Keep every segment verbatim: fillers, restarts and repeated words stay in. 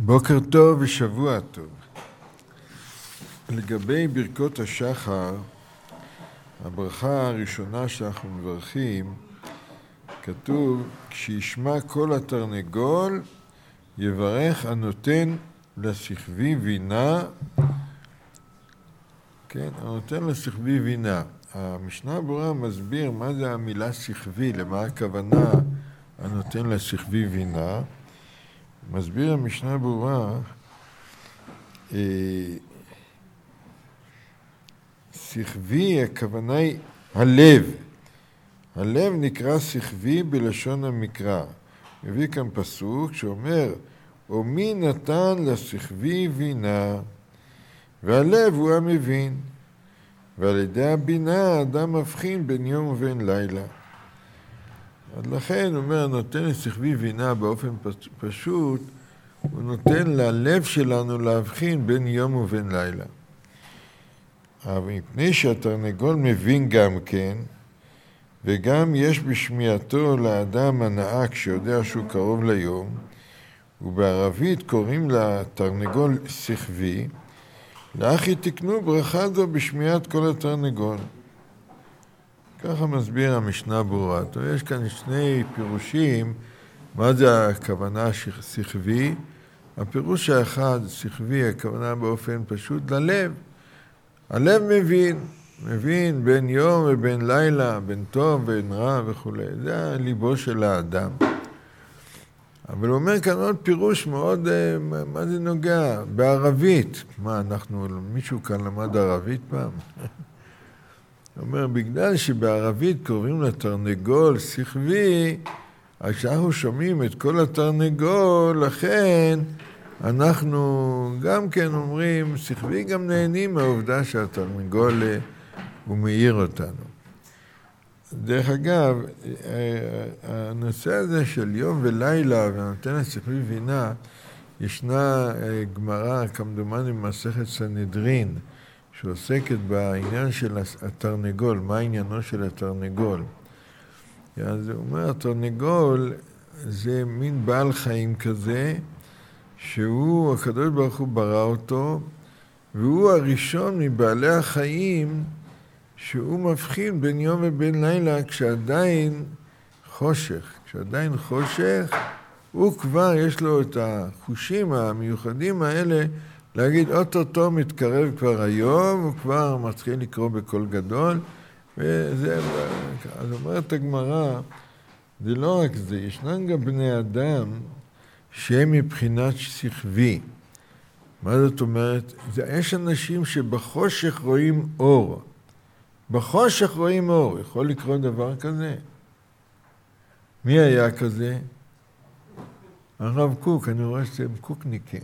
בוקר טוב ושבוע טוב. לגבי ברכות השחר, הברכה הראשונה שאנחנו מברכים, כתוב, כשישמע כל התרנגול, יברך הנותן לשכבי בינה, כן, הנותן לשכבי בינה. המשנה ברורה מסביר מה זה המילה שכבי, למה הכוונה הנותן לשכבי בינה. מסביר המשנה ברורה, אה, שכבי, הכוונה היא הלב. הלב נקרא שכבי בלשון המקרא. מביא כאן פסוק שאומר, ומי נתן לשכבי בינה, והלב הוא המבין, ועל ידי הבינה האדם מבחין בין יום ובין לילה. אז לכן, הוא אומר, נותן לשכבי בינה באופן פשוט, הוא נותן ללב שלנו להבחין בין יום ובין לילה. אבל מפני שהתרנגול מבין גם כן, וגם יש בשמיעתו לאדם הנאה כשיודע שהוא קרוב ליום, ובערבית קוראים לתרנגול שכבי, לאחי תקנו ברכה זו בשמיעת כל התרנגול. ככה מסביר המשנה ברורה. יש כאן שני פירושים, מה זה הכוונה שכבי? הפירוש האחד, שכבי, הכוונה באופן פשוט ללב. הלב מבין, מבין בין יום ובין לילה, בין טוב ובין רע וכו'. זה ליבו של האדם. אבל הוא אומר כאן עוד פירוש מאוד, מה זה נוגע? בערבית. מה, אנחנו, מישהו כאן למד ערבית פעם? הוא אומר, בגלל שבערבית קוראים לתרנגול שכבי, אז כשאנחנו שומעים את כל התרנגול, לכן אנחנו גם כן אומרים, שכבי גם נהנים מהעובדה שהתרנגול הוא מאיר אותנו. דרך אגב, הנושא הזה של יום ולילה ונותן לשכבי בינה, ישנה גמרא כמדומני במסכת סנהדרין, שעוסקת בעניין של התרנגול, מה עניינו של התרנגול. אז הוא אומר, התרנגול זה מין בעל חיים כזה, שהוא, הקדוש ברוך הוא ברא אותו, והוא הראשון מבעלי החיים שהוא מבחין בין יום ובין לילה כשעדיין חושך. כשעדיין חושך, הוא כבר יש לו את החושים המיוחדים האלה, להגיד, אוטוטו מתקרב כבר היום, הוא כבר מתחיל לקרוא בקול גדול, וזה, אז אומרת הגמרא, זה לא רק זה, ישנן גם בני אדם שהם מבחינת שכבי. מה זאת אומרת? זה, יש אנשים שבחושך רואים אור. בחושך רואים אור. יכול לקרוא דבר כזה? מי היה כזה? הרב קוק, אני רואה שזה קוקניקים.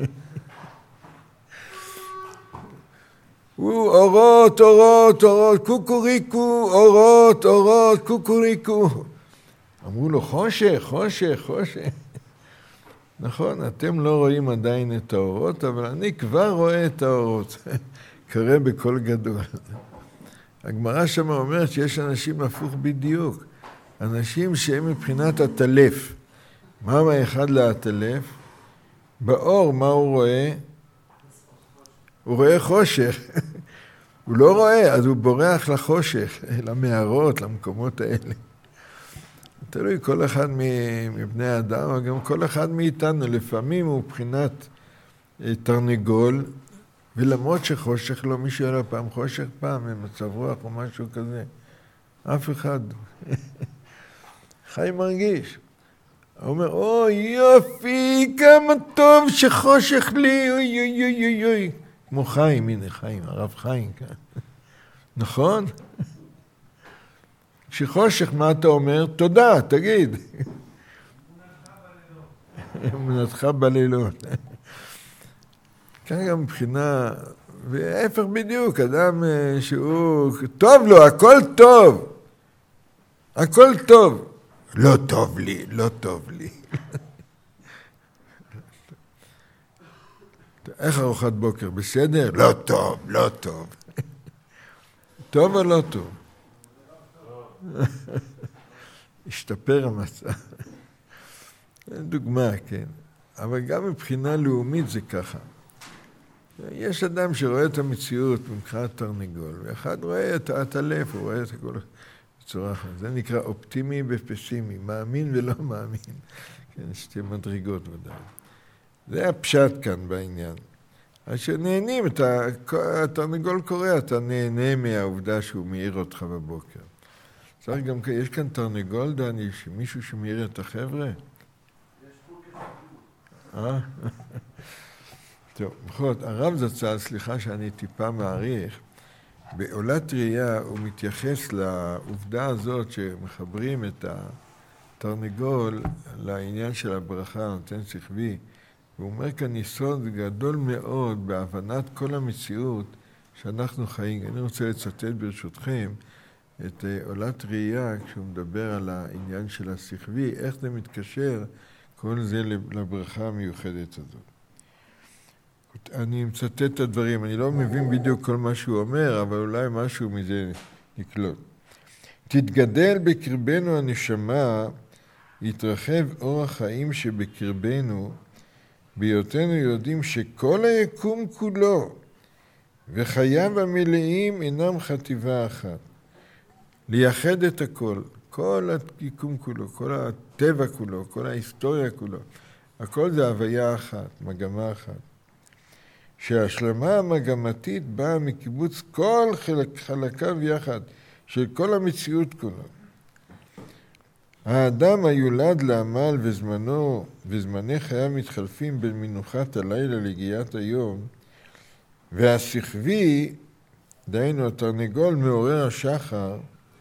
הוא אורות, אורות, אורות, קוקוריקו, אורות, אורות, קוקוריקו. אמרו לו, חושך, חושך, חושך. נכון, אתם לא רואים עדיין את האורות, אבל אני כבר רואה את האורות. קרא בקול גדול. הגמרא שם אומרת שיש אנשים הפוך בדיוק. אנשים שהם מבחינת הטלף. מה האחד להטלף? באור, מה הוא רואה? הוא רואה חושך. הוא לא רואה, אז הוא בורח לחושך, למערות, למקומות האלה. תלוי כל אחד מבני האדם, אבל גם כל אחד מאיתנו, לפעמים הוא מבחינת תרנגול, ולמרות שחושך לו, מישהו היה לו פעם חושך פעם, במצב רוח או משהו כזה. אף אחד. חי מרגיש. הוא אומר, אוי יופי, כמה טוב שחושך לי, אוי אוי אוי אוי אוי. כמו חיים, הנה חיים, הרב חיים כאן. נכון? כשחושך, מה אתה אומר? תודה, תגיד. אמונתך בלילות. כאן גם מבחינה, והפך בדיוק, אדם שהוא טוב לו, הכל טוב. הכל טוב. לא טוב לי, לא טוב לי. איך ארוחת בוקר? בסדר? לא טוב, לא טוב. טוב או לא טוב? השתפר המצב. דוגמה, כן. אבל גם מבחינה לאומית זה ככה. יש אדם שרואה את המציאות מבחינת תרנגול, ואחד רואה את העטלף, הוא רואה את הכל בצורה אחרת. זה נקרא אופטימי ופסימי, מאמין ולא מאמין. כן, שתי מדרגות ודאי. זה הפשט כאן בעניין. אז שנהנים, אתה, התרנגול קורא, אתה נהנה מהעובדה שהוא מעיר אותך בבוקר. צריך גם, יש כאן תרנגול, דני, שמישהו שמעיר את החבר'ה? יש חוק אחד. אה? טוב, בכל זאת, הרב זצ"ל, סליחה שאני טיפה מעריך, בעולת ראייה הוא מתייחס לעובדה הזאת שמחברים את התרנגול לעניין של הברכה, נותן שכבי, והוא אומר כאן יסוד גדול מאוד בהבנת כל המציאות שאנחנו חיים. אני רוצה לצטט ברשותכם את עולת ראייה כשהוא מדבר על העניין של השכבי, איך זה מתקשר כל זה לברכה המיוחדת הזאת. אני מצטט את הדברים, אני לא מבין בדיוק כל מה שהוא אומר, אבל אולי משהו מזה נקלוט. תתגדל בקרבנו הנשמה, יתרחב אור החיים שבקרבנו, בהיותנו יודעים שכל היקום כולו וחייו המלאים אינם חטיבה אחת. לייחד את הכל, כל היקום כולו, כל הטבע כולו, כל ההיסטוריה כולו, הכל זה הוויה אחת, מגמה אחת. שההשלמה המגמתית באה מקיבוץ כל חלק, חלקיו יחד, של כל המציאות כולה. האדם היולד לעמל וזמנו וזמני חייו מתחלפים בין מנוחת הלילה לגיית היום, והשכבי, דהיינו התרנגול מעורר השחר,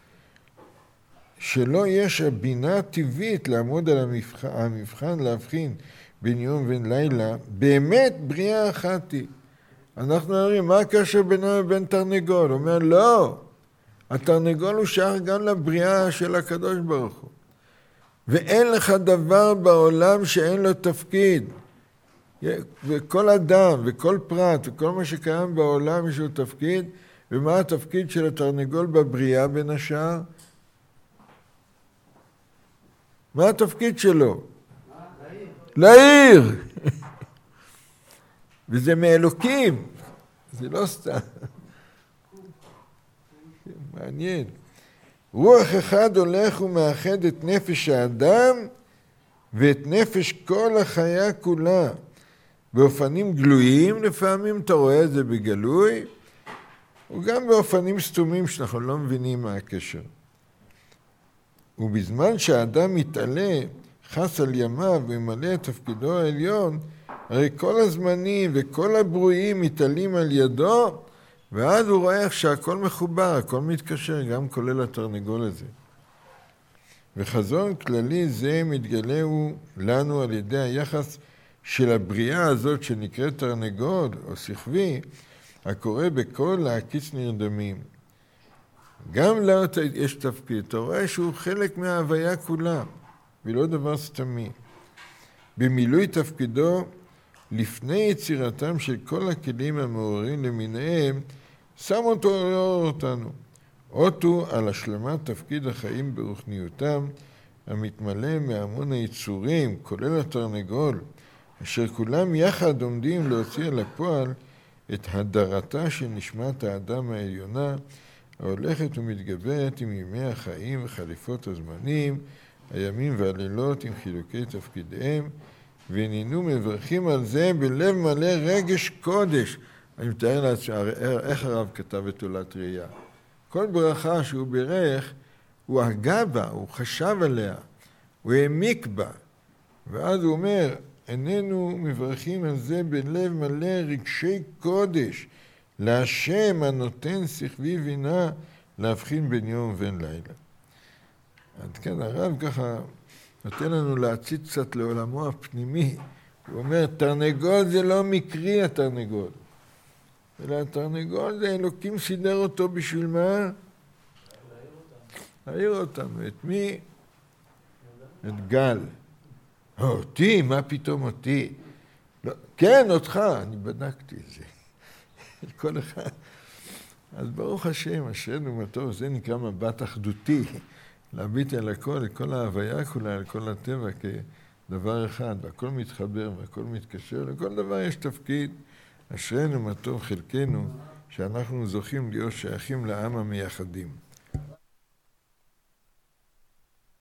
שלא יש הבינה הטבעית לעמוד על המבחן, המבחן להבחין בין יום ובין לילה, באמת בריאה אחת היא. אנחנו אומרים, מה הקשר בינו ובין תרנגול? הוא אומר, לא, התרנגול הוא שייך גם לבריאה של הקדוש ברוך הוא. ואין לך דבר בעולם שאין לו תפקיד. וכל אדם וכל פרט וכל מה שקיים בעולם יש לו תפקיד, ומה התפקיד של התרנגול בבריאה בין השאר? מה התפקיד שלו? להעיר. וזה מאלוקים, זה לא סתם. מעניין. רוח אחד הולך ומאחד את נפש האדם ואת נפש כל החיה כולה. באופנים גלויים, לפעמים אתה רואה את זה בגלוי, וגם באופנים סתומים שאנחנו לא מבינים מה הקשר. ובזמן שהאדם מתעלה, חס על ימיו וממלא את תפקידו העליון, הרי כל הזמנים וכל הברואים מתעלים על ידו, ואז הוא רואה איך שהכל מחובר, הכל מתקשר, גם כולל התרנגול הזה. וחזון כללי זה מתגלהו לנו על ידי היחס של הבריאה הזאת שנקראת תרנגול או שכבי, הקורא בכל להקיץ נרדמים. גם לו יש תפקיד, אתה רואה שהוא חלק מההוויה כולה, ולא דבר סתמי. במילוי תפקידו, לפני יצירתם של כל הכלים המעוררים למיניהם, שם אותו לעורר אותנו. אותו על השלמת תפקיד החיים ברוחניותם, המתמלא מהמון היצורים, כולל התרנגול, אשר כולם יחד עומדים להוציא על הפועל את הדרתה של נשמת האדם העליונה, ההולכת ומתגברת עם ימי החיים וחליפות הזמנים, הימים והלילות עם חילוקי תפקידיהם, והננו מברכים על זה בלב מלא רגש קודש. אני מתאר לעצמי, איך הרב כתב את עולת ראייה. כל ברכה שהוא בירך, הוא הגה בה, הוא חשב עליה, הוא העמיק בה. ואז הוא אומר, איננו מברכים על זה בלב מלא רגשי קודש, להשם הנותן שכבי בינה להבחין בין יום ובין לילה. עד כאן הרב ככה נותן לנו להציץ קצת לעולמו הפנימי. הוא אומר, תרנגול זה לא מקרי התרנגול. אלא התרנגול זה אלוקים סידר אותו בשביל מה? להעיר אותנו. את מי? את גל. אותי? מה פתאום אותי? לא, כן, אותך. אני בדקתי את זה. כל אחד. אז ברוך השם, אשרנו מה טוב, זה נקרא מבט אחדותי. להביט על הכל, על כל ההוויה כולה, על כל הטבע דבר אחד, והכל מתחבר והכל מתקשר, לכל דבר יש תפקיד. אשרינו מה טוב חלקנו, שאנחנו זוכים להיות שייכים לעם המייחדים.